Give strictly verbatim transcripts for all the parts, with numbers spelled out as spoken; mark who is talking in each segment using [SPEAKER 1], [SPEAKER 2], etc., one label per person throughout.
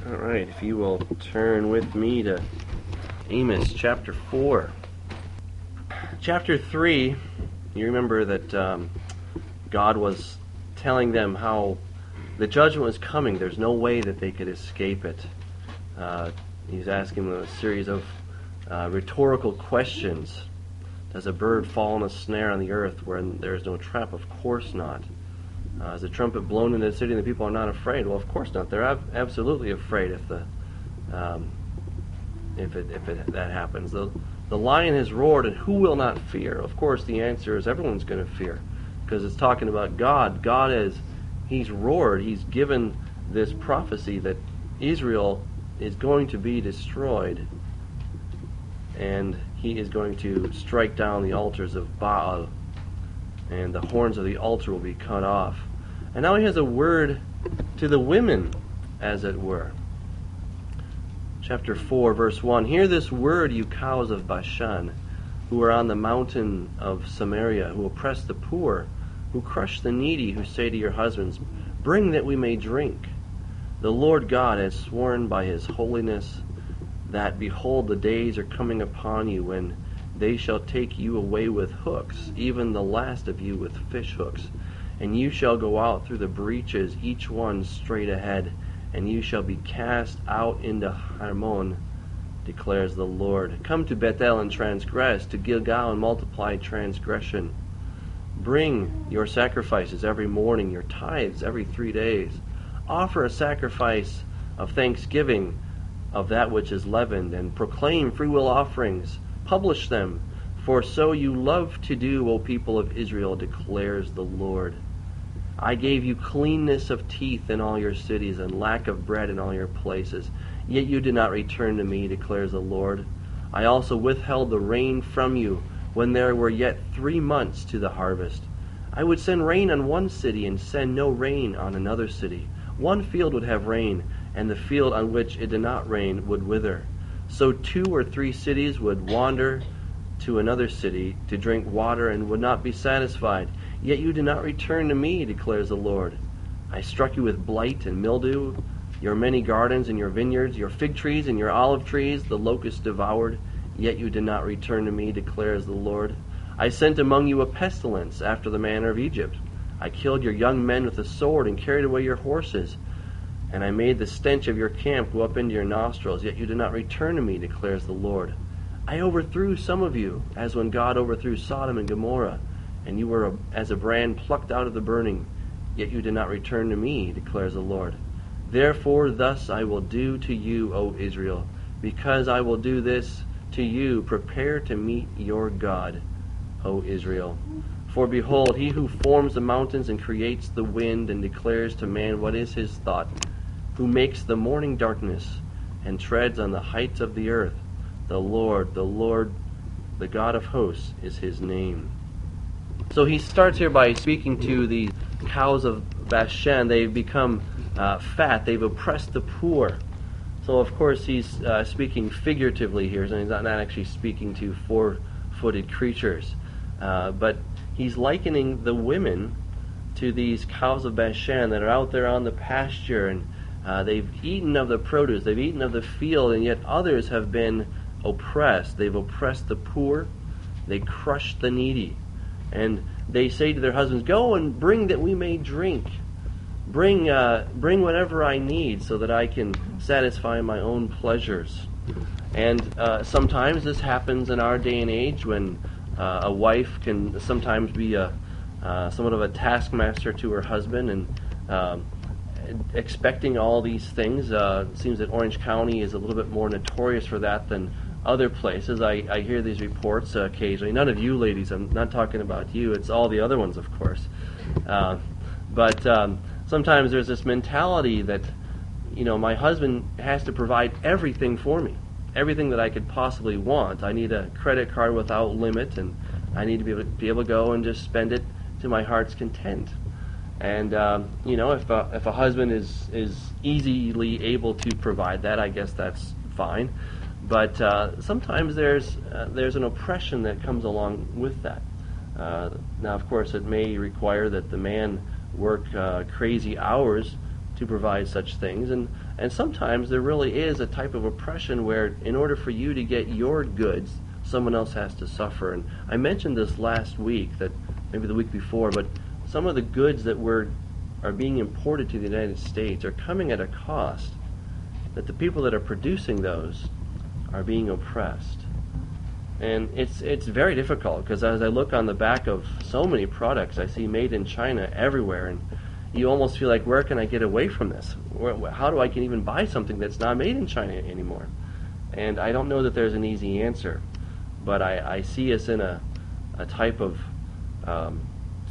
[SPEAKER 1] All right, if you will turn with me to Amos chapter four. Chapter three, you remember that um, God was telling them how the judgment was coming. There's no way that they could escape it. Uh, he's asking them a series of uh, rhetorical questions. Does a bird fall in a snare on the earth where there is no trap? Of course not. Uh, is a trumpet blown in the city and the people are not afraid? Well, of course not. They're ab- absolutely afraid if the um, if it if it, that happens. The the lion has roared, and who will not fear? Of course, the answer is everyone's going to fear, because it's talking about God. God is He's roared. He's given this prophecy that Israel is going to be destroyed, and He is going to strike down the altars of Baal, and the horns of the altar will be cut off. And now He has a word to the women, as it were. Chapter four, verse one. Hear this word, you cows of Bashan, who are on the mountain of Samaria, who oppress the poor, who crush the needy, who say to your husbands, bring that we may drink. The Lord God has sworn by His holiness that, behold, the days are coming upon you when they shall take you away with hooks, even the last of you with fish hooks. And you shall go out through the breaches, each one straight ahead, and you shall be cast out into Harmon, declares the Lord. Come to Bethel and transgress, to Gilgal and multiply transgression. Bring your sacrifices every morning, your tithes every three days. Offer a sacrifice of thanksgiving of that which is leavened, and proclaim freewill offerings. Publish them, for so you love to do, O people of Israel, declares the Lord. I gave you cleanness of teeth in all your cities, and lack of bread in all your places. Yet you did not return to me, declares the Lord. I also withheld the rain from you, when there were yet three months to the harvest. I would send rain on one city, and send no rain on another city. One field would have rain, and the field on which it did not rain would wither. So two or three cities would wander to another city to drink water, and would not be satisfied. Yet you did not return to me, declares the Lord. I struck you with blight and mildew, your many gardens and your vineyards, your fig trees and your olive trees, the locusts devoured. Yet you did not return to me, declares the Lord. I sent among you a pestilence after the manner of Egypt. I killed your young men with a sword, and carried away your horses. And I made the stench of your camp go up into your nostrils, yet you did not return to me, declares the Lord. I overthrew some of you, as when God overthrew Sodom and Gomorrah, and you were a, as a brand plucked out of the burning, yet you did not return to me, declares the Lord. Therefore thus I will do to you, O Israel, because I will do this to you, prepare to meet your God, O Israel. For behold, He who forms the mountains and creates the wind, and declares to man what is his thought, who makes the morning darkness and treads on the heights of the earth. The Lord, the Lord, the God of hosts is His name. So he starts here by speaking to the cows of Bashan. They've become uh, fat. They've oppressed the poor. So of course he's uh, speaking figuratively here. So he's not, not actually speaking to four-footed creatures. Uh, but he's likening the women to these cows of Bashan that are out there on the pasture, and Uh, they've eaten of the produce, they've eaten of the field, and yet others have been oppressed. They've oppressed the poor, they crushed the needy. And they say to their husbands, go and bring that we may drink. Bring, uh, bring whatever I need so that I can satisfy my own pleasures. And uh, sometimes this happens in our day and age, when uh, a wife can sometimes be a uh, somewhat of a taskmaster to her husband, and um, expecting all these things. Uh, it seems that Orange County is a little bit more notorious for that than other places. I, I hear these reports uh, occasionally. None of you ladies, I'm not talking about you, it's all the other ones, of course. Uh, but um, sometimes there's this mentality that, you know, my husband has to provide everything for me, everything that I could possibly want. I need a credit card without limit, and I need to be able to, be able to go and just spend it to my heart's content. And um, you know, if a, if a husband is is easily able to provide that, I guess that's fine. But uh, sometimes there's uh, there's an oppression that comes along with that. Uh, now, of course, it may require that the man work uh, crazy hours to provide such things. And, and sometimes there really is a type of oppression where in order for you to get your goods, someone else has to suffer. And I mentioned this last week, that maybe the week before, but some of the goods that were are being imported to the United States are coming at a cost that the people that are producing those are being oppressed. And it's it's very difficult, because as I look on the back of so many products, I see made in China everywhere, and you almost feel like, where can I get away from this? Where, how do I can even buy something that's not made in China anymore? And I don't know that there's an easy answer, but I, I see us in a, a type of um,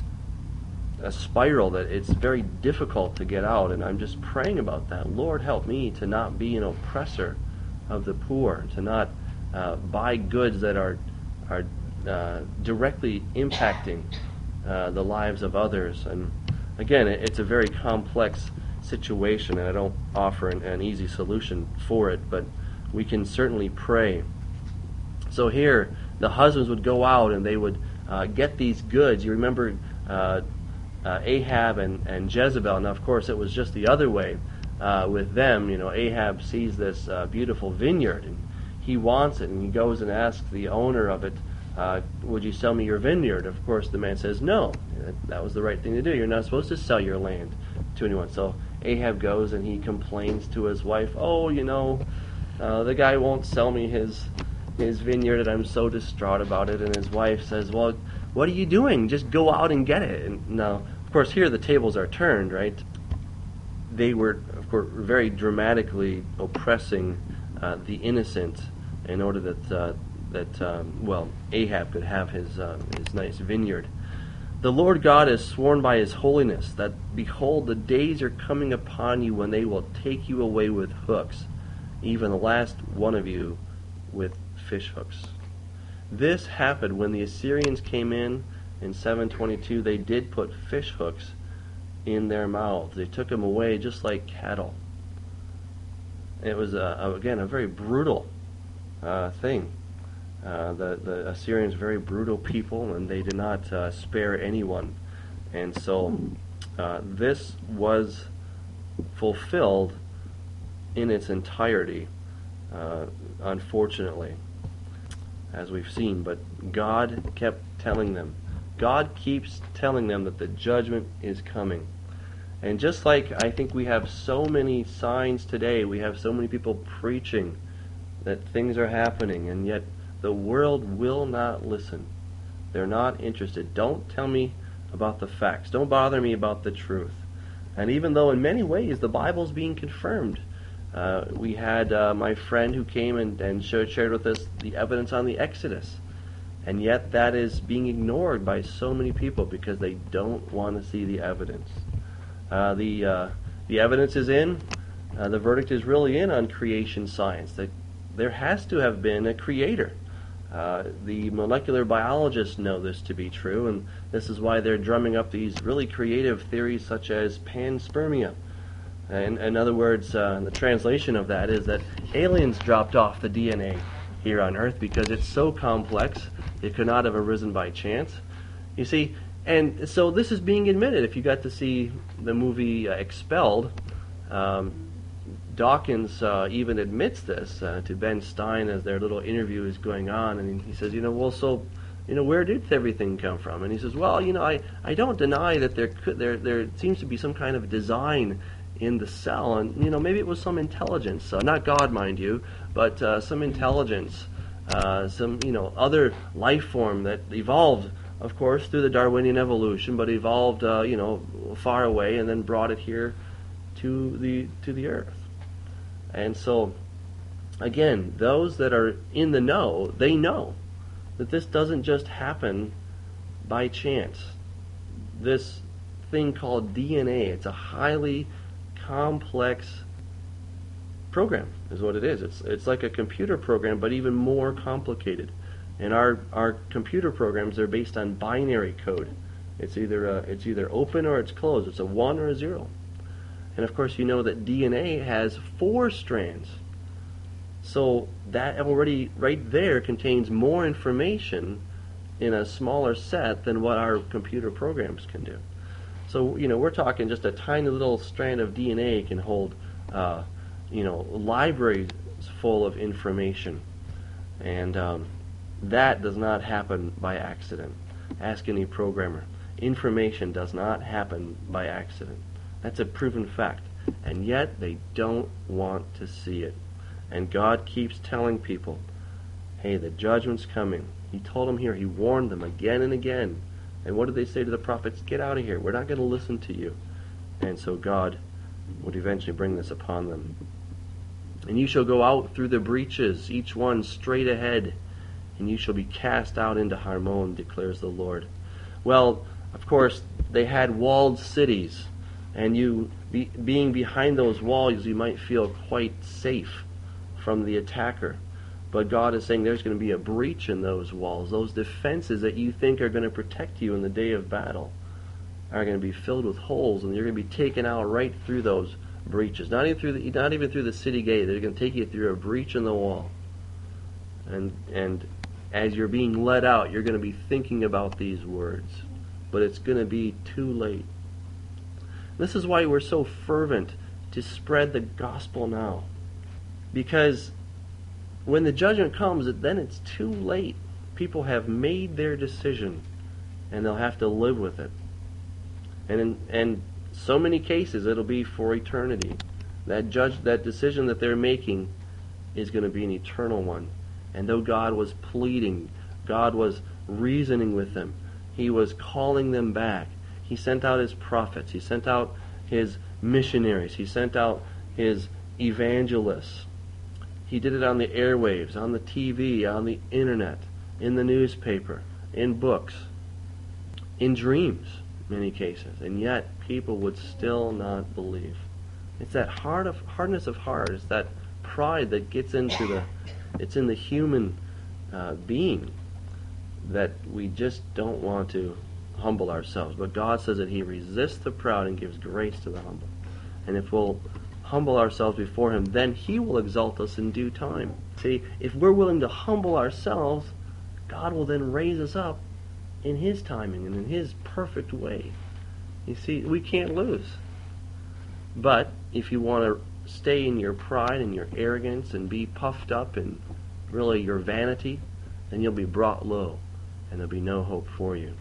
[SPEAKER 1] a spiral that it's very difficult to get out, and I'm just praying about that. Lord, help me to not be an oppressor of the poor, to not uh, buy goods that are are uh, directly impacting uh, the lives of others. And again, it, it's a very complex situation, and I don't offer an, an easy solution for it, but we can certainly pray. So here, the husbands would go out and they would uh, get these goods. You remember uh, uh, Ahab and, and Jezebel. Now, of course, it was just the other way uh, with them. You know, Ahab sees this uh, beautiful vineyard, and he wants it, and he goes and asks the owner of it, uh, would you sell me your vineyard? Of course, the man says, no. That was the right thing to do. You're not supposed to sell your land to anyone. So Ahab goes and he complains to his wife, oh, you know, uh, the guy won't sell me his his vineyard, and I'm so distraught about it. And his wife says, well, what are you doing? Just go out and get it. And now, of course, here the tables are turned, right? They were, of course, very dramatically oppressing uh, the innocent in order that, uh, that um, well, Ahab could have his, uh, his nice vineyard. The Lord God has sworn by his holiness that, behold, the days are coming upon you when they will take you away with hooks, even the last one of you with fish hooks. This happened when the Assyrians came in in seven twenty-two. They did put fish hooks in their mouths. They took them away just like cattle. It was, a, again, a very brutal uh, thing. Uh, the, the Assyrians were very brutal people, and they did not uh, spare anyone. And so uh, this was fulfilled in its entirety, uh, unfortunately, as we've seen. But God kept telling them. God keeps telling them that the judgment is coming. And just like I think we have so many signs today, we have so many people preaching that things are happening, and yet the world will not listen. They're not interested. Don't tell me about the facts. Don't bother me about the truth. And even though in many ways the Bible's being confirmed, uh, we had uh, my friend who came and, and showed, shared with us the evidence on the Exodus. And yet that is being ignored by so many people because they don't want to see the evidence. Uh, the uh, the evidence is in. Uh, the verdict is really in on creation science. That there has to have been a creator. Uh, the molecular biologists know this to be true, and this is why they're drumming up these really creative theories such as panspermia. And in other words, uh, the translation of that is that aliens dropped off the D N A here on Earth because it's so complex, it could not have arisen by chance. You see, and so this is being admitted. If you got to see the movie uh, Expelled, um, Dawkins uh, even admits this uh, to Ben Stein as their little interview is going on, and he says, you know, well, so, you know, where did everything come from? And he says, well, you know, I, I don't deny that there could there there seems to be some kind of design in the cell, and you know, maybe it was some intelligence, uh, not God, mind you, but uh, some intelligence, uh, some you know other life form that evolved, of course, through the Darwinian evolution, but evolved, uh, you know, far away, and then brought it here to the to the Earth. And so, again, those that are in the know, they know that this doesn't just happen by chance. This thing called D N A, it's a highly complex program, is what it is. It's it's like a computer program, but even more complicated. And our our computer programs are based on binary code. It's either a, it's either open or it's closed. It's a one or a zero. And of course, you know that D N A has four strands. So that already right there contains more information in a smaller set than what our computer programs can do. So, you know, we're talking just a tiny little strand of D N A can hold, uh, you know, libraries full of information. And um, that does not happen by accident. Ask any programmer. Information does not happen by accident. That's a proven fact. And yet they don't want to see it. And God keeps telling people, hey, the judgment's coming. He told them here, he warned them again and again. And what did they say to the prophets? Get out of here. We're not going to listen to you. And so God would eventually bring this upon them. And you shall go out through the breaches, each one straight ahead, and you shall be cast out into Harmon, declares the Lord. Well, of course, they had walled cities, and you, be, being behind those walls, you might feel quite safe from the attacker. But God is saying there's going to be a breach in those walls. Those defenses that you think are going to protect you in the day of battle are going to be filled with holes, and you're going to be taken out right through those breaches. Not even through the, not even through the city gate. They're going to take you through a breach in the wall. And and as you're being led out, you're going to be thinking about these words. But it's going to be too late. This is why we're so fervent to spread the gospel now. Because when the judgment comes, then it's too late. People have made their decision, and they'll have to live with it. And in and so many cases, it'll be for eternity. That judge, that decision that they're making is going to be an eternal one. And though God was pleading, God was reasoning with them, He was calling them back. He sent out His prophets. He sent out His missionaries. He sent out His evangelists. He did it on the airwaves, on the T V, on the internet, in the newspaper, in books, in dreams, in many cases. And yet, people would still not believe. It's that hard of hardness of heart. It's that pride that gets into the, it's in the human uh, being that we just don't want to humble ourselves. But God says that He resists the proud and gives grace to the humble. And if we'll humble ourselves before Him, then He will exalt us in due time. See, if we're willing to humble ourselves, God will then raise us up in His timing and in His perfect way. You see, we can't lose. But if you want to stay in your pride and your arrogance and be puffed up in really your vanity, then you'll be brought low and there'll be no hope for you.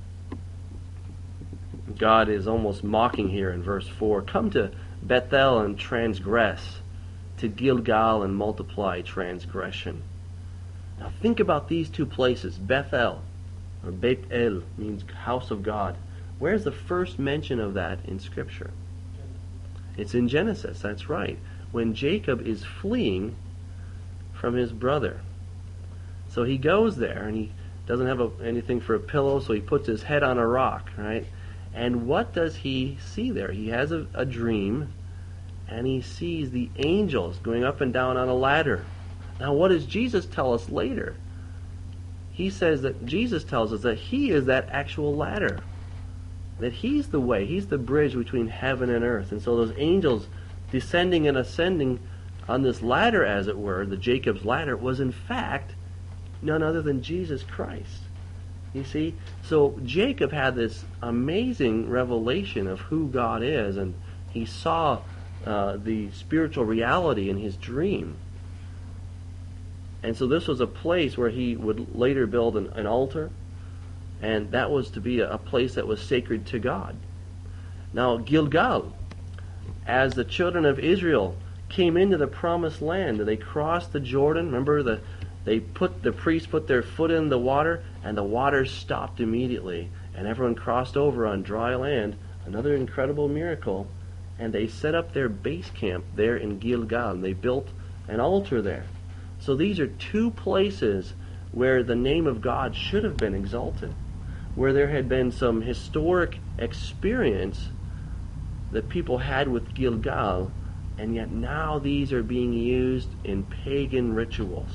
[SPEAKER 1] God is almost mocking here in verse four. Come to Bethel and transgress, to Gilgal and multiply transgression. Now think about these two places. Bethel, or Beit El, means house of God. Where's the first mention of that in Scripture? It's in Genesis, that's right. When Jacob is fleeing from his brother. So he goes there, and he doesn't have a, anything for a pillow, so he puts his head on a rock, right? And what does he see there? He has a, a dream, and he sees the angels going up and down on a ladder. Now, what does Jesus tell us later? He says that Jesus tells us that He is that actual ladder. That He's the way. He's the bridge between heaven and earth. And so those angels descending and ascending on this ladder, as it were, the Jacob's ladder, was in fact none other than Jesus Christ. You see? So Jacob had this amazing revelation of who God is, and he saw uh, the spiritual reality in his dream. And so this was a place where he would later build an, an altar, and that was to be a, a place that was sacred to God. Now, Gilgal, as the children of Israel came into the promised land, they crossed the Jordan. Remember, the they put the priests put their foot in the water, and the water stopped immediately, and everyone crossed over on dry land. Another incredible miracle. And they set up their base camp there in Gilgal, and they built an altar there. So these are two places where the name of God should have been exalted, where there had been some historic experience that people had with Gilgal, and yet now these are being used in pagan rituals.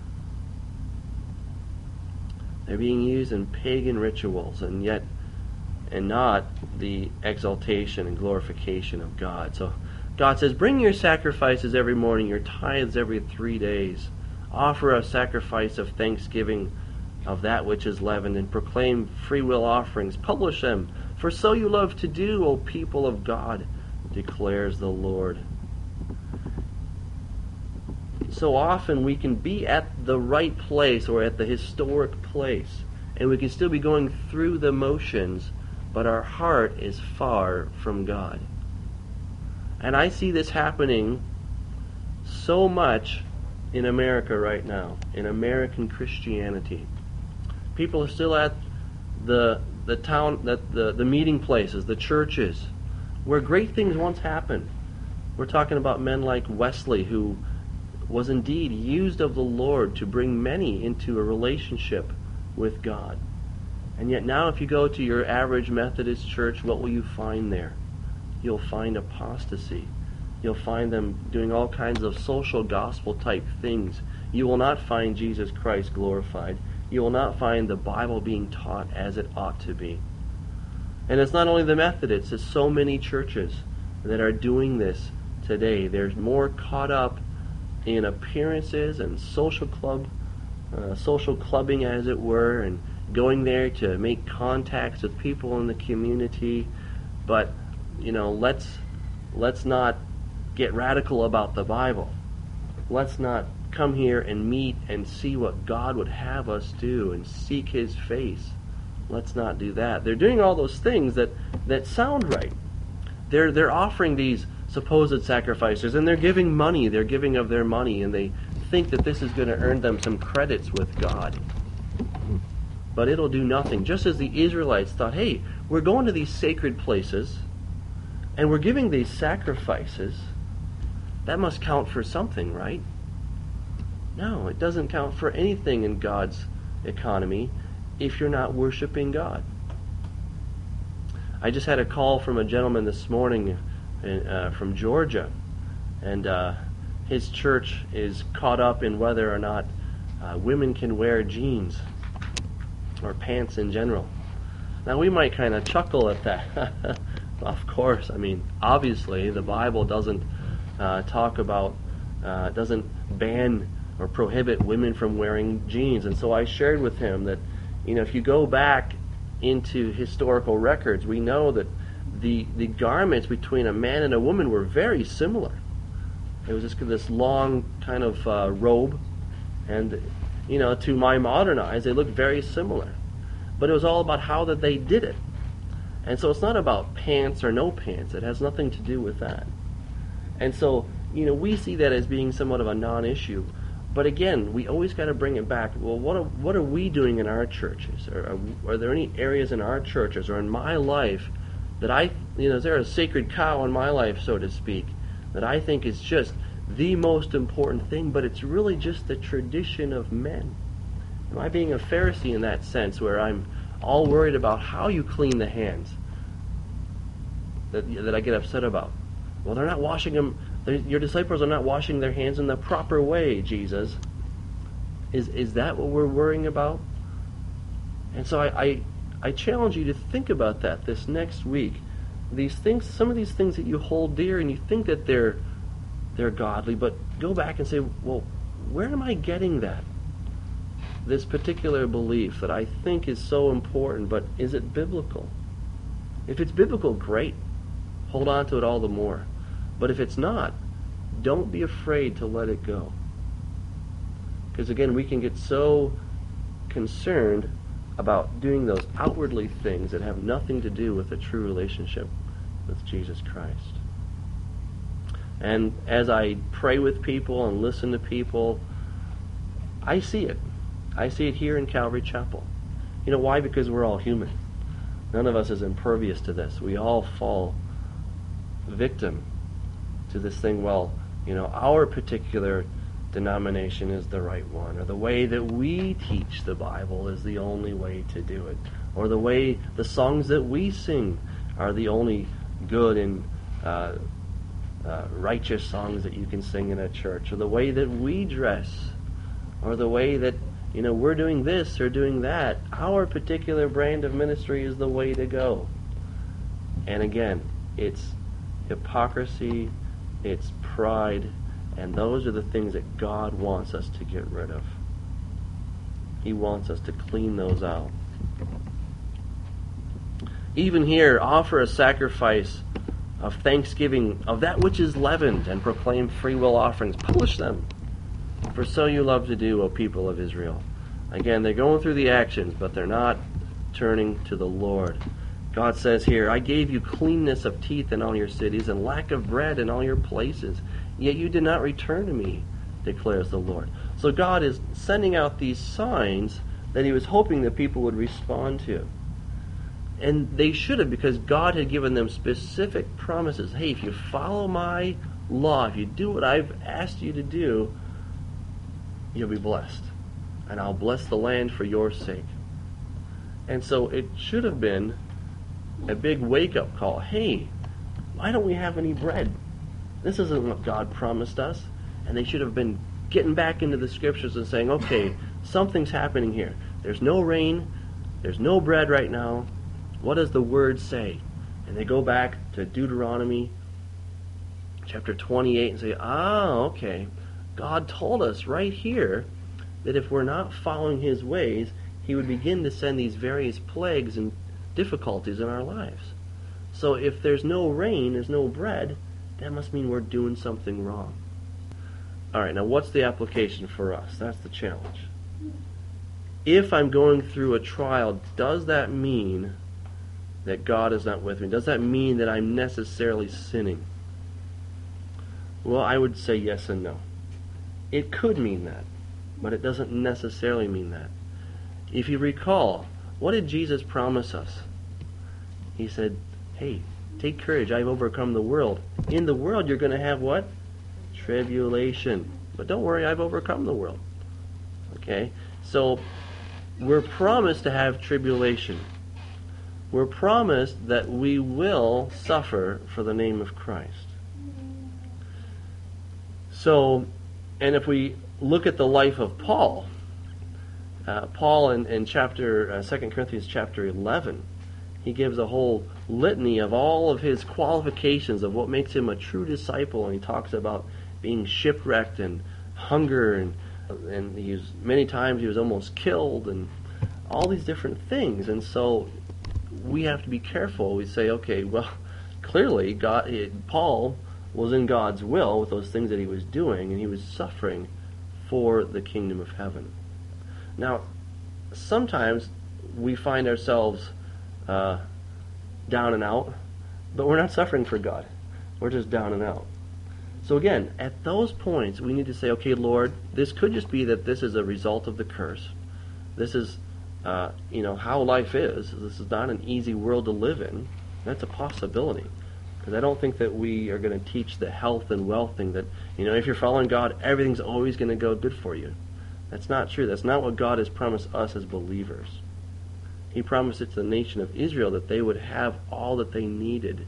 [SPEAKER 1] They're being used in pagan rituals, and yet and not the exaltation and glorification of God. So God says, bring your sacrifices every morning, your tithes every three days. Offer a sacrifice of thanksgiving of that which is leavened, and proclaim free will offerings. Publish them For so you love to do, O people of God, declares the Lord. So often we can be at the right place or at the historic place, and we can still be going through the motions, but our heart is far from God. And I see this happening so much in America right now, in American Christianity. People are still at the the town, that the, the meeting places, the churches, where great things once happened. We're talking about men like Wesley, who was indeed used of the Lord to bring many into a relationship with God. And yet now if you go to your average Methodist church, what will you find there? You'll find apostasy. You'll find them doing all kinds of social gospel type things. You will not find Jesus Christ glorified. You will not find the Bible being taught as it ought to be. And it's not only the Methodists, it's so many churches that are doing this today. They're more caught up in appearances and social club, uh, social clubbing as it were, and going there to make contacts with people in the community. But, you know, let's let's not get radical about the Bible. Let's not come here and meet and see what God would have us do and seek His face. Let's not do that. They're doing all those things that, that sound right. They're they're offering these supposed sacrifices, and they're giving money. They're giving of their money, and they think that this is going to earn them some credits with God. But it'll do nothing. Just as the Israelites thought, hey, we're going to these sacred places, and we're giving these sacrifices. That must count for something, right? No, it doesn't count for anything in God's economy if you're not worshiping God. I just had a call from a gentleman this morning uh, from Georgia, and uh, his church is caught up in whether or not uh, women can wear jeans or pants in general. Now we might kind of chuckle at that. Of course, I mean, obviously the Bible doesn't uh, talk about, uh, doesn't ban or prohibit women from wearing jeans. And so I shared with him that, you know, if you go back into historical records, we know that the the garments between a man and a woman were very similar. It was just this long kind of uh, robe, and, you know, to my modern eyes, they look very similar. But it was all about how that they did it. And so it's not about pants or no pants. It has nothing to do with that. And so, you know, we see that as being somewhat of a non-issue. But again, we always got to bring it back. Well, what are, what are we doing in our churches? Are, are, are there any areas in our churches or in my life that I, you know, is there a sacred cow in my life, so to speak, that I think is just the most important thing, but it's really just the tradition of men? Am I being a Pharisee in that sense, where I'm all worried about how you clean the hands, that, that I get upset about? Well, they're not washing them. Your disciples are not washing their hands in the proper way, Jesus. Is is that what we're worrying about? And so I, I I challenge you to think about that this next week. These things, some of these things that you hold dear and you think that they're they're godly, but go back and say, well, where am I getting that? This particular belief that I think is so important, but is it biblical? If it's biblical, great. Hold on to it all the more. But if it's not, don't be afraid to let it go. Because again, we can get so concerned about doing those outwardly things that have nothing to do with a true relationship with Jesus Christ. And as I pray with people and listen to people, I see it. I see it here in Calvary Chapel. You know why? Because we're all human. None of us is impervious to this. We all fall victim to this thing. Well, you know, our particular denomination is the right one, or the way that we teach the Bible is the only way to do it, or the way the songs that we sing are the only good and uh, uh, righteous songs that you can sing in a church, or the way that we dress, or the way that, you know, we're doing this or doing that. Our particular brand of ministry is the way to go. And again, it's hypocrisy, it's pride, and those are the things that God wants us to get rid of. He wants us to clean those out. Even here, offer a sacrifice of thanksgiving of that which is leavened, and proclaim free will offerings. Publish them. For so you love to do, O people of Israel. Again, they're going through the actions, but they're not turning to the Lord. God says here, I gave you cleanness of teeth in all your cities, and lack of bread in all your places. Yet you did not return to me, declares the Lord. So God is sending out these signs that he was hoping that people would respond to. And they should have, because God had given them specific promises. Hey, if you follow my law, if you do what I've asked you to do, you'll be blessed. And I'll bless the land for your sake. And so it should have been a big wake-up call. Hey, why don't we have any bread? This isn't what God promised us. And they should have been getting back into the scriptures and saying, okay, something's happening here. There's no rain. There's no bread right now. What does the word say? And they go back to Deuteronomy chapter twenty-eight and say, ah, okay. God told us right here that if we're not following his ways, he would begin to send these various plagues and difficulties in our lives. So if there's no rain, there's no bread, that must mean we're doing something wrong. All right, now what's the application for us? That's the challenge. If I'm going through a trial, does that mean that God is not with me? Does that mean that I'm necessarily sinning? Well, I would say yes and no. It could mean that, but it doesn't necessarily mean that. If you recall, what did Jesus promise us? He said, hey, take courage, I've overcome the world. In the world you're going to have what? Tribulation. But don't worry, I've overcome the world. Okay? So, we're promised to have tribulation. We're promised that we will suffer for the name of Christ. So, and if we look at the life of Paul, uh, Paul in, in chapter uh, Second Corinthians chapter eleven, he gives a whole litany of all of his qualifications of what makes him a true disciple, and he talks about being shipwrecked and hunger, and and he was, many times he was almost killed, and all these different things. And so we have to be careful. We say, okay, well, clearly God, he, Paul was in God's will with those things that he was doing, and he was suffering for the kingdom of heaven. Now, sometimes we find ourselves uh, down and out, but we're not suffering for God. We're just down and out. So again, at those points, we need to say, okay, Lord, this could just be that this is a result of the curse. This is, uh, you know, how life is. This is not an easy world to live in. That's a possibility. Because I don't think that we are going to teach the health and wealth thing that, you know, if you're following God, everything's always going to go good for you. That's not true. That's not what God has promised us as believers. He promised it to the nation of Israel that they would have all that they needed.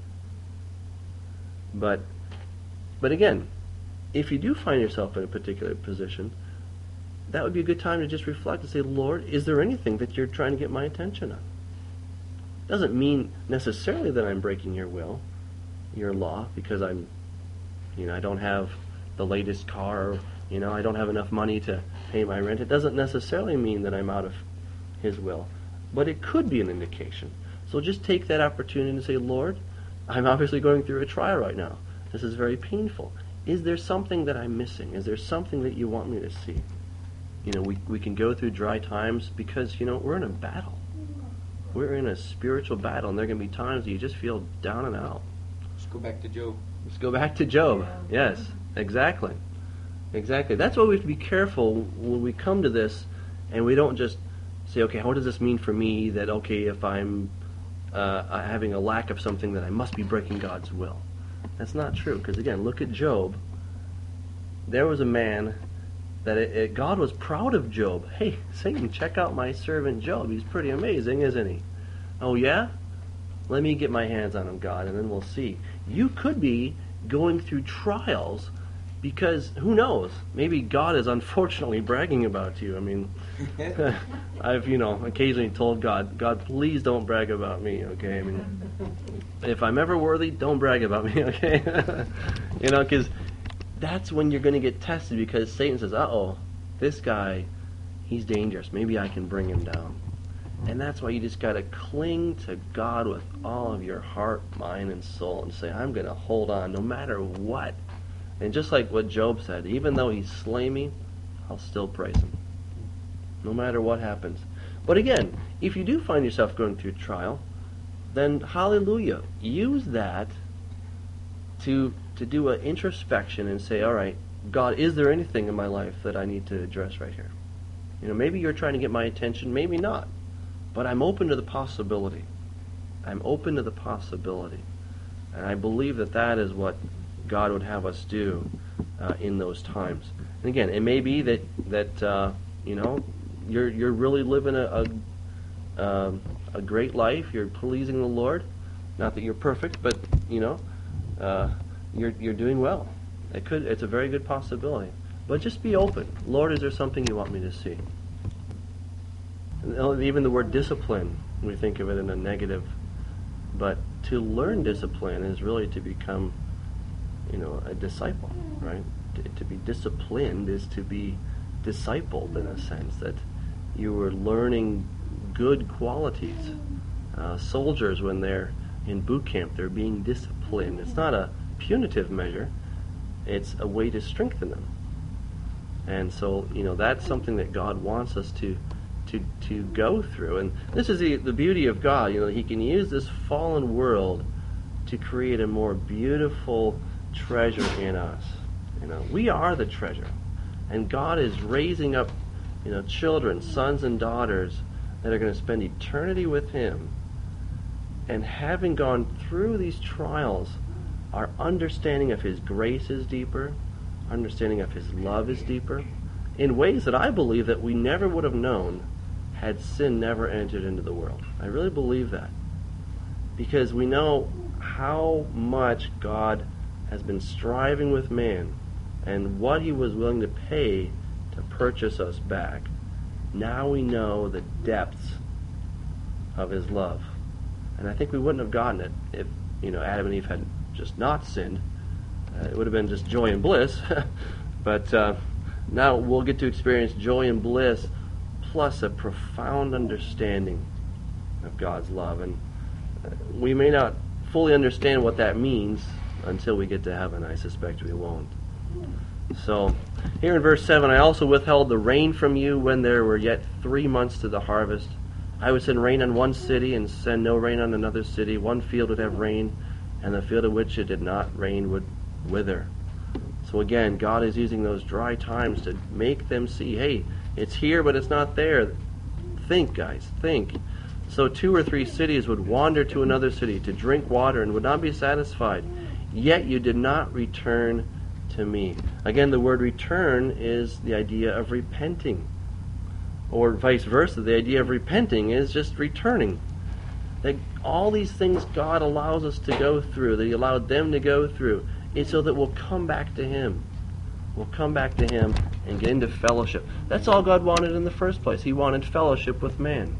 [SPEAKER 1] But But again, if you do find yourself in a particular position, that would be a good time to just reflect and say, Lord, is there anything that you're trying to get my attention on? Doesn't mean necessarily that I'm breaking your will, your law, because I'm, you know, I don't have the latest car, you know, I don't have enough money to pay my rent. It doesn't necessarily mean that I'm out of his will, but it could be an indication. So just take that opportunity to say, Lord, I'm obviously going through a trial right now. This is very painful. Is there something that I'm missing? Is there something that you want me to see? You know, we, we can go through dry times because, you know, we're in a battle. We're in a spiritual battle, and there are going to be times that you just feel down and out.
[SPEAKER 2] Let's go back to Job.
[SPEAKER 1] Let's go back to Job. Yes, exactly. Exactly. That's why we have to be careful when we come to this, and we don't just say, okay, what does this mean for me that, okay, if I'm uh, having a lack of something, that I must be breaking God's will. That's not true, because again, look at Job. There was a man that it, it, God was proud of Job. Hey, Satan, check out my servant Job. He's pretty amazing, isn't he? Oh yeah? Let me get my hands on him, God, and then we'll see. You could be going through trials because, who knows, maybe God is unfortunately bragging about you. I mean, I've, you know, occasionally told God, God, please don't brag about me, okay? I mean, if I'm ever worthy, don't brag about me, okay? You know, because that's when you're going to get tested, because Satan says, uh-oh, this guy, he's dangerous. Maybe I can bring him down. And that's why you just got to cling to God with all of your heart, mind, and soul and say, I'm going to hold on no matter what. And just like what Job said, even though he slay me, I'll still praise him. No matter what happens. But again, if you do find yourself going through trial, then hallelujah. Use that to to do an introspection and say, all right, God, is there anything in my life that I need to address right here? You know, maybe you're trying to get my attention, maybe not. But I'm open to the possibility. I'm open to the possibility. And I believe that that is what God would have us do uh, in those times. And again, it may be that, that uh, you know, you're you're really living a, a, um, a great life. You're pleasing the Lord. Not that you're perfect, but, you know, uh, you're you're doing well. It could. It's a very good possibility. But just be open. Lord, is there something you want me to see? And even the word discipline, we think of it in a negative. But to learn discipline is really to become, you know, a disciple, right? To, to be disciplined is to be discipled in a sense, that you are learning good qualities. Uh, soldiers, when they're in boot camp, they're being disciplined. It's not a punitive measure. It's a way to strengthen them. And so, you know, that's something that God wants us to to to go through. And this is the, the beauty of God. You know, He can use this fallen world to create a more beautiful treasure in us. You know, we are the treasure. And God is raising up, you know, children, sons and daughters that are going to spend eternity with Him. And having gone through these trials, our understanding of His grace is deeper, our understanding of His love is deeper, in ways that I believe that we never would have known had sin never entered into the world. I really believe that. Because we know how much God has been striving with man and what He was willing to pay to purchase us back. Now we know the depths of His love. And I think we wouldn't have gotten it if, you know, Adam and Eve had just not sinned. Uh, it would have been just joy and bliss. But uh, now we'll get to experience joy and bliss plus a profound understanding of God's love. And uh, we may not fully understand what that means until we get to heaven. I suspect we won't. So, here in verse seven, I also withheld the rain from you when there were yet three months to the harvest. I would send rain on one city and send no rain on another city. One field would have rain, and the field of which it did not rain would wither. So again, God is using those dry times to make them see, hey, it's here, but it's not there. Think, guys, think. So two or three cities would wander to another city to drink water and would not be satisfied. Yet you did not return to me. Again, the word return is the idea of repenting. Or vice versa, the idea of repenting is just returning. That all these things God allows us to go through, that He allowed them to go through, is so that we'll come back to Him. We'll come back to Him and get into fellowship. That's all God wanted in the first place. He wanted fellowship with man.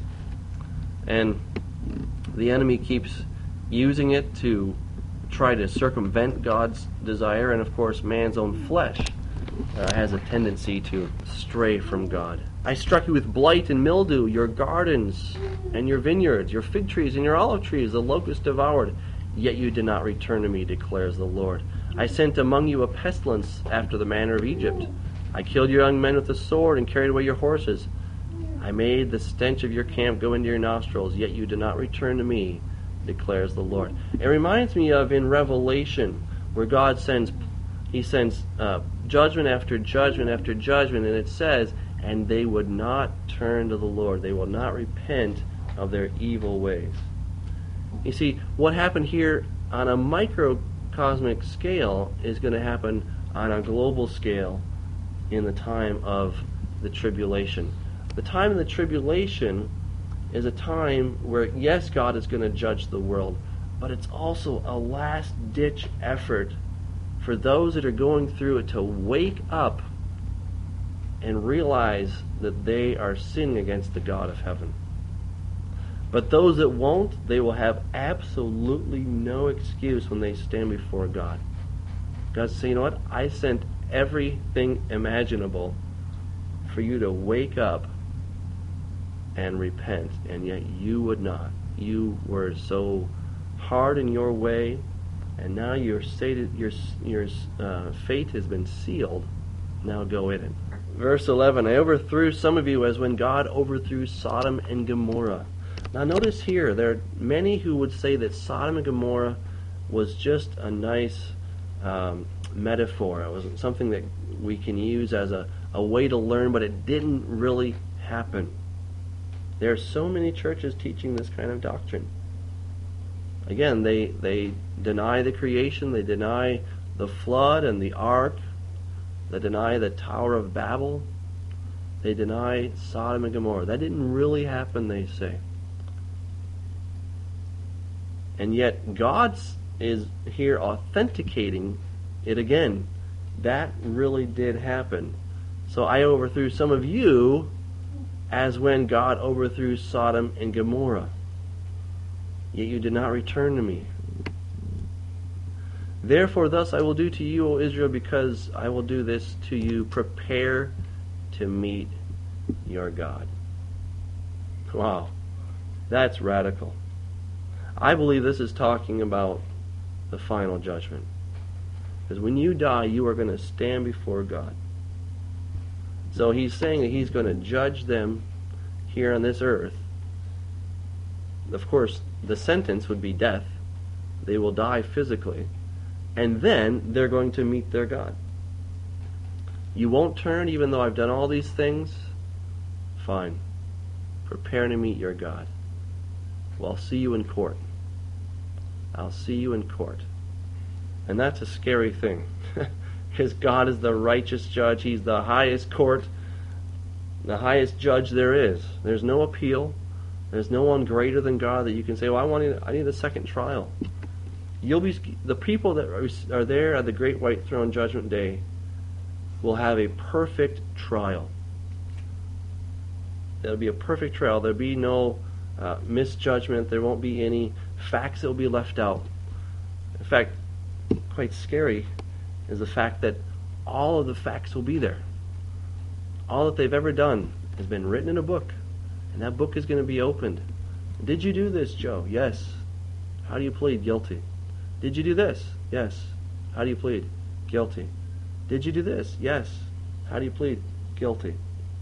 [SPEAKER 1] And the enemy keeps using it to try to circumvent God's desire, and of course man's own flesh uh, has a tendency to stray from God. I struck you with blight and mildew, your gardens and your vineyards, your fig trees and your olive trees, the locust devoured, yet you did not return to me, declares the Lord. I sent among you a pestilence after the manner of Egypt. I killed your young men with the sword and carried away your horses. I made the stench of your camp go into your nostrils, yet you did not return to me, declares the Lord. It reminds me of in Revelation, where God sends, He sends uh, judgment after judgment after judgment, and it says, and they would not turn to the Lord. They will not repent of their evil ways. You see, what happened here on a microcosmic scale is going to happen on a global scale in the time of the tribulation. The time of the tribulation is a time where, yes, God is going to judge the world, but it's also a last-ditch effort for those that are going through it to wake up and realize that they are sinning against the God of heaven. But those that won't, they will have absolutely no excuse when they stand before God. God says, you know what? I sent everything imaginable for you to wake up and repent, and yet you would not. You were so hard in your way, and now your stated, your your uh, fate has been sealed. Now go in it. Verse eleven, I overthrew some of you as when God overthrew Sodom and Gomorrah. Now notice here, there are many who would say that Sodom and Gomorrah was just a nice um, metaphor. It was something that we can use as a, a way to learn, but it didn't really happen. There are so many churches teaching this kind of doctrine. Again, they they deny the creation, they deny the flood and the ark, they deny the Tower of Babel, they deny Sodom and Gomorrah. That didn't really happen, they say. And yet God is here authenticating it again. That really did happen. So I overthrew some of you as when God overthrew Sodom and Gomorrah. Yet you did not return to me. Therefore thus I will do to you, O Israel, because I will do this to you. Prepare to meet your God. Wow. That's radical. I believe this is talking about the final judgment. Because when you die, you are going to stand before God. So he's saying that he's going to judge them here on this earth. Of course, the sentence would be death. They will die physically. And then they're going to meet their God. You won't turn even though I've done all these things? Fine. Prepare to meet your God. Well, I'll see you in court. I'll see you in court. And that's a scary thing. Because God is the righteous judge. He's the highest court, the highest judge there is. There's no appeal. There's no one greater than God that you can say, well, I want I need a second trial. You'll be the people that are, are there at the great white throne judgment day will have a perfect trial. There'll be a perfect trial. There'll be no uh, misjudgment. There won't be any facts that will be left out. In fact, quite scary is the fact that all of the facts will be there. All that they've ever done has been written in a book, and that book is going to be opened. Did you do this, Joe? Yes. How do you plead? Guilty. Did you do this? Yes. How do you plead? Guilty. Did you do this? Yes. How do you plead? Guilty.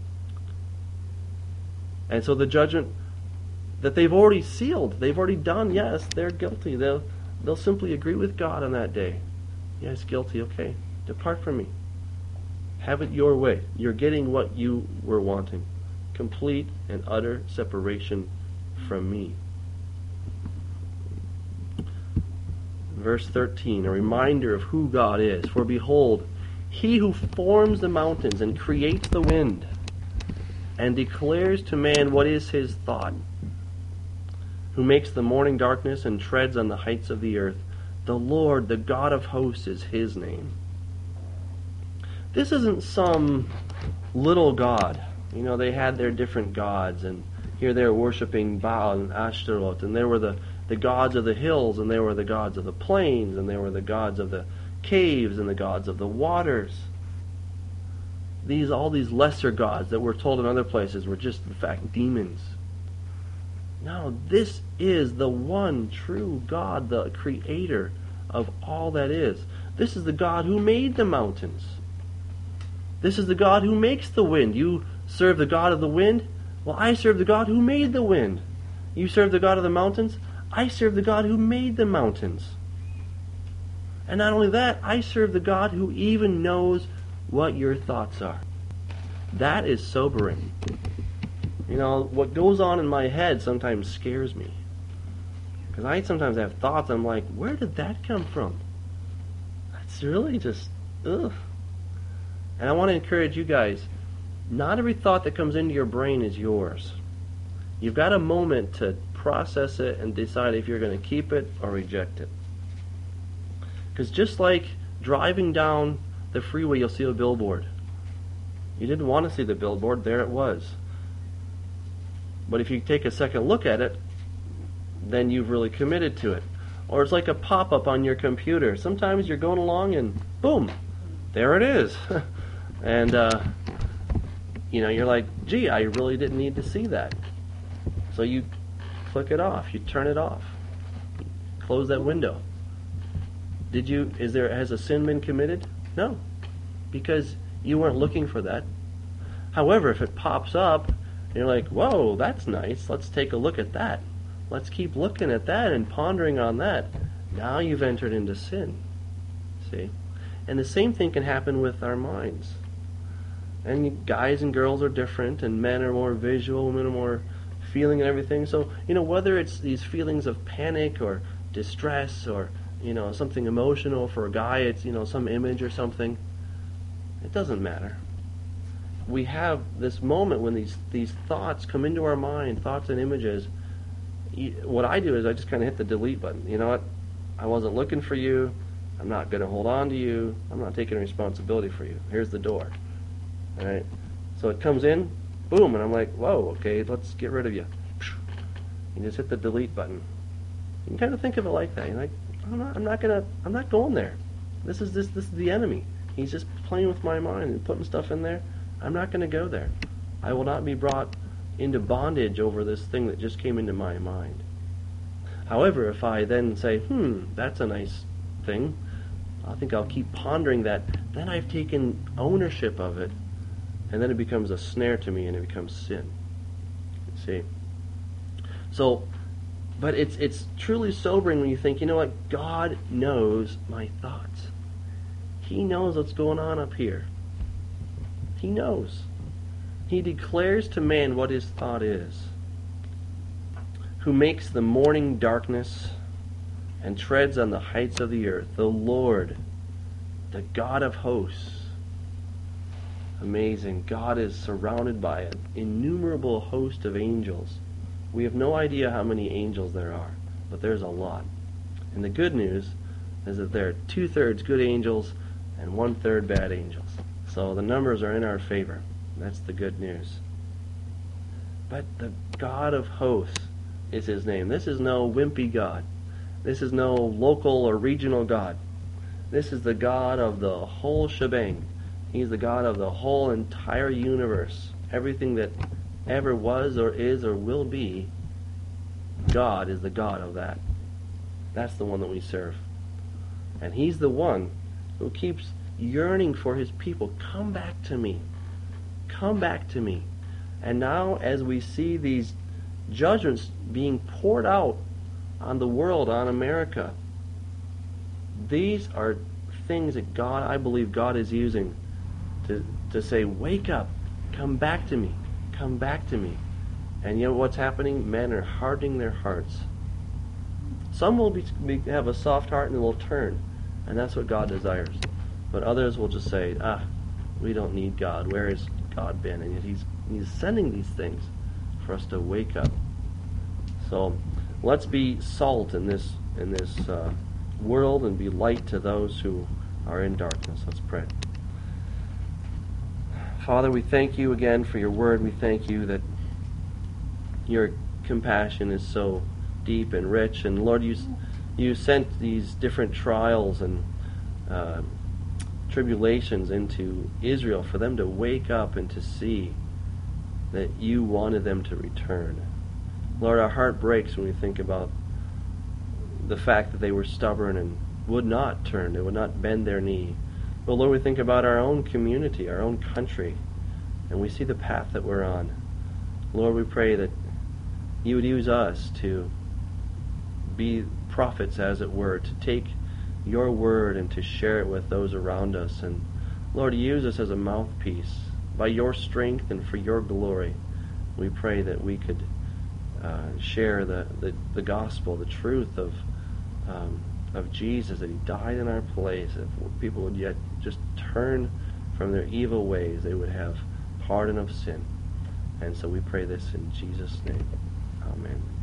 [SPEAKER 1] And so the judgment that they've already sealed, they've already done, yes, they're guilty. They'll they'll simply agree with God on that day. Yes, guilty, okay. Depart from me. Have it your way. You're getting what you were wanting. Complete and utter separation from me. Verse thirteen, a reminder of who God is. For behold, he who forms the mountains and creates the wind, and declares to man what is his thought, who makes the morning darkness and treads on the heights of the earth. The Lord, the God of hosts, is his name. This isn't some little god. You know, they had their different gods, and here they were worshiping Baal and Ashtaroth, and there were the, the gods of the hills, and there were the gods of the plains, and there were the gods of the caves, and the gods of the waters. These, all these lesser gods that we're told in other places were just, in fact, demons. No, this is the one true God, the creator of all that is. This is the God who made the mountains. This is the God who makes the wind. You serve the God of the wind? Well, I serve the God who made the wind. You serve the God of the mountains? I serve the God who made the mountains. And not only that, I serve the God who even knows what your thoughts are. That is sobering. You know, what goes on in my head sometimes scares me. Because I sometimes have thoughts, I'm like, where did that come from? That's really just, ugh. And I want to encourage you guys, not every thought that comes into your brain is yours. You've got a moment to process it and decide if you're going to keep it or reject it. Because just like driving down the freeway, you'll see a billboard. You didn't want to see the billboard, there it was. But if you take a second look at it, then you've really committed to it. Or it's like a pop-up on your computer. Sometimes you're going along and boom, there it is. and, uh, you know, you're like, gee, I really didn't need to see that. So you click it off. You turn it off. Close that window. Did you, is there, has a sin been committed? No. Because you weren't looking for that. However, if it pops up, and you're like, whoa, that's nice. Let's take a look at that. Let's keep looking at that and pondering on that. Now you've entered into sin. See? And the same thing can happen with our minds. And guys and girls are different, and men are more visual, women are more feeling and everything. So, you know, whether it's these feelings of panic or distress or, you know, something emotional, for a guy it's, you know, some image or something, it doesn't matter. We have this moment when these, these thoughts come into our mind, thoughts and images. What I do is I just kind of hit the delete button. You know what? I wasn't looking for you. I'm not going to hold on to you. I'm not taking responsibility for you. Here's the door. All right? So it comes in, boom, and I'm like, whoa, okay, let's get rid of you. You just hit the delete button. You can kind of think of it like that. You're like, I'm not, I'm not gonna, I'm not going there. This is this, this is the enemy. He's just playing with my mind and putting stuff in there. I'm not going to go there. I will not be brought into bondage over this thing that just came into my mind. However, if I then say, hmm, that's a nice thing, I think I'll keep pondering that, then I've taken ownership of it, and then it becomes a snare to me and it becomes sin. You see? So, but it's it's truly sobering when you think, you know what, God knows my thoughts. He knows what's going on up here. He knows. He declares to man what his thought is, who makes the morning darkness and treads on the heights of the earth, the Lord, the God of hosts. Amazing. God is surrounded by an innumerable host of angels. We have no idea how many angels there are, but there's a lot. And the good news is that there are two-thirds good angels and one-third bad angels. So the numbers are in our favor. That's the good news. But the God of hosts is his name. This is no wimpy God. This is no local or regional God. This is the God of the whole shebang. He's the God of the whole entire universe. Everything that ever was or is or will be, God is the God of that. That's the one that we serve. And he's the one who keeps yearning for his people. Come back to me. Come back to me. And now as we see these judgments being poured out on the world, on America, these are things that God, I believe God is using to, to say, wake up, come back to me, come back to me. And you know what's happening? Men are hardening their hearts. Some will be, be, have a soft heart and will turn, and that's what God desires. But others will just say, ah, we don't need God. Where has God been? And yet he's, he's sending these things for us to wake up. So let's be salt in this in this uh, world and be light to those who are in darkness. Let's pray. Father, we thank you again for your word. We thank you that your compassion is so deep and rich. And Lord, you you sent these different trials and uh, tribulations into Israel for them to wake up and to see that you wanted them to return. Lord, our heart breaks when we think about the fact that they were stubborn and would not turn, they would not bend their knee. But Lord, we think about our own community, our own country, and we see the path that we're on. Lord, we pray that you would use us to be prophets, as it were, to take your word and to share it with those around us. And Lord, use us as a mouthpiece by your strength and for your glory. We pray that we could uh, share the, the, the gospel, the truth of um, of Jesus, that he died in our place. If people would yet just turn from their evil ways, they would have pardon of sin. And so we pray this in Jesus' name. Amen.